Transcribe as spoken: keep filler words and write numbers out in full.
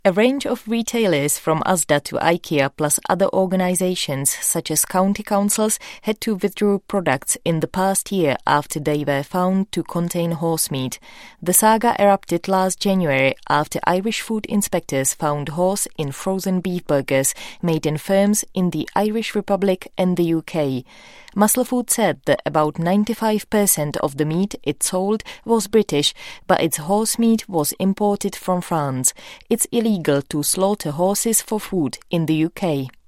A range of retailers from Asda to IKEA plus other organizations such as county councils had to withdraw products in the past year after they were found to contain horse meat. The saga erupted last January after Irish food inspectors found horse in frozen beef burgers made in firms in the Irish Republic and the U K. Muscle Food said that about ninety-five percent of the meat it sold was British, but its horse meat was imported from France. It's illegal to slaughter horses for food in the U K.